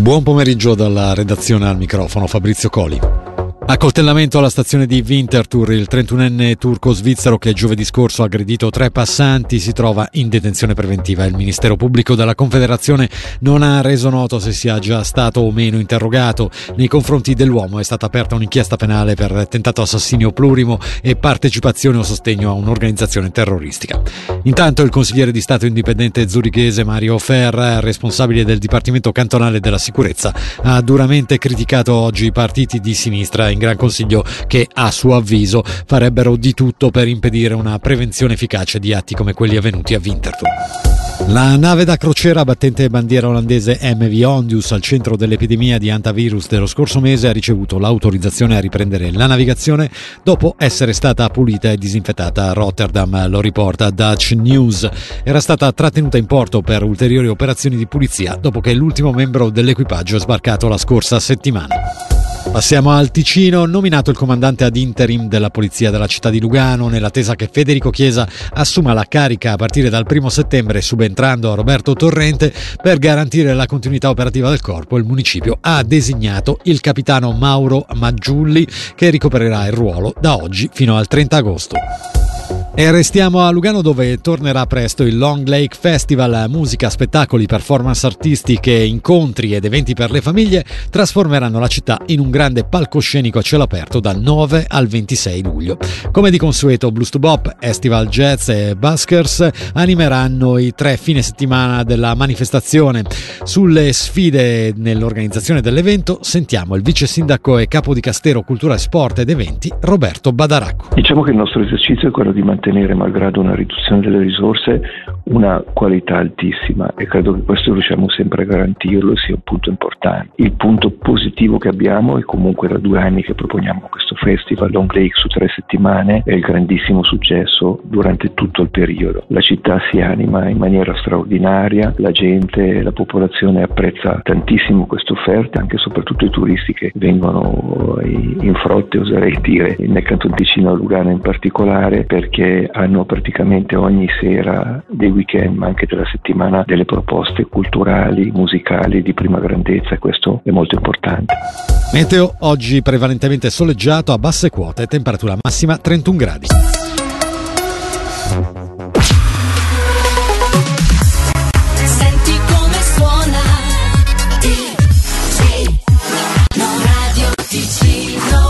Buon pomeriggio dalla redazione, al microfono Fabrizio Coli. Accoltellamento alla stazione di Winterthur. Il 31enne turco-svizzero che giovedì scorso ha aggredito 3 passanti si trova in detenzione preventiva. Il Ministero Pubblico della Confederazione non ha reso noto se sia già stato o meno interrogato. Nei confronti dell'uomo è stata aperta un'inchiesta penale per tentato assassinio plurimo e partecipazione o sostegno a un'organizzazione terroristica. Intanto il consigliere di Stato indipendente zurichese Mario Ferra, responsabile del Dipartimento Cantonale della Sicurezza, ha duramente criticato oggi i partiti di sinistra in Gran Consiglio che, a suo avviso, farebbero di tutto per impedire una prevenzione efficace di atti come quelli avvenuti a Winterthur. La nave da crociera battente bandiera olandese MV Ondius, al centro dell'epidemia di hantavirus dello scorso mese, ha ricevuto l'autorizzazione a riprendere la navigazione dopo essere stata pulita e disinfettata a Rotterdam, lo riporta Dutch News. Era stata trattenuta in porto per ulteriori operazioni di pulizia dopo che l'ultimo membro dell'equipaggio è sbarcato la scorsa settimana. Passiamo al Ticino. Nominato il comandante ad interim della polizia della città di Lugano, nell'attesa che Federico Chiesa assuma la carica a partire dal 1 settembre, subentrando a Roberto Torrente. Per garantire la continuità operativa del corpo, il municipio ha designato il capitano Mauro Maggiulli, che ricoprerà il ruolo da oggi fino al 30 agosto. E restiamo a Lugano, dove tornerà presto il Long Lake Festival. Musica, spettacoli, performance artistiche, incontri ed eventi per le famiglie trasformeranno la città in un grande palcoscenico a cielo aperto dal 9 al 26 luglio. Come di consueto, Blues to Bop, Estival Jazz e Buskers animeranno i 3 fine settimana della manifestazione. Sulle sfide nell'organizzazione dell'evento sentiamo il vice sindaco e capo di Castero Cultura, Sport ed Eventi, Roberto Badaracco. Diciamo che il nostro esercizio è quello di mantenere, malgrado una riduzione delle risorse, una qualità altissima, e credo che questo riusciamo sempre a garantirlo e sia un punto importante. Il punto positivo che abbiamo è comunque da 2 anni che proponiamo questo festival Long Lake su 3 settimane, è il grandissimo successo durante tutto il periodo. La città si anima in maniera straordinaria, la gente, la popolazione apprezza tantissimo questa offerta, anche e soprattutto i turisti che vengono in frotte, oserei dire, nel Canton Ticino, a Lugano in particolare, perché hanno praticamente ogni sera dei weekend, ma anche della settimana, delle proposte culturali, musicali di prima grandezza, e questo è molto importante. Meteo oggi prevalentemente soleggiato a basse quote, temperatura massima 31 gradi.